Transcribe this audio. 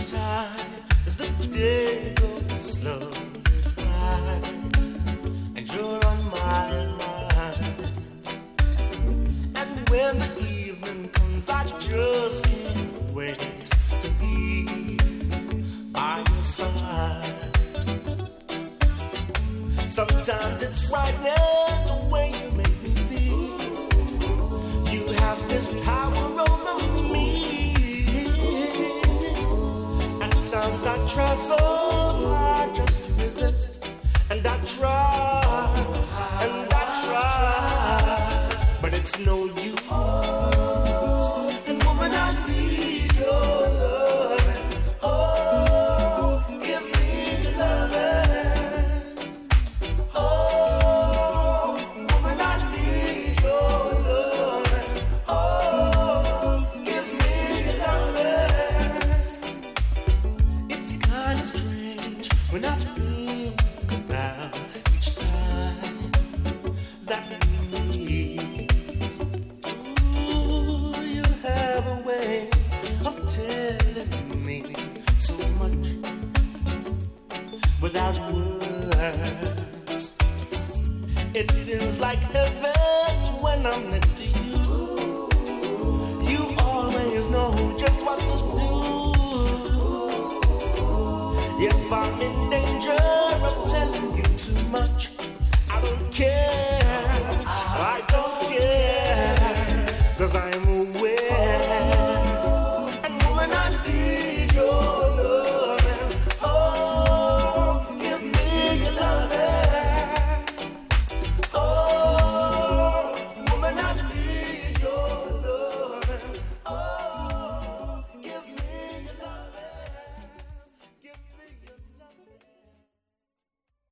time as the day goes slow by, and you're on my mind. And when the evening comes, I just can't wait to be by your side. Sometimes it's frightening the way you make me feel. You have this power over me. At times I try so hard just to resist, and I try, but it's no use. And woman, I need your love. Oh, give me your loving. Oh, woman, I need your loving. Oh, give me your loving. It's kind of strange when I think about each time that we meet. Ooh, you have a way of telling me so much without words. It feels like heaven when I'm next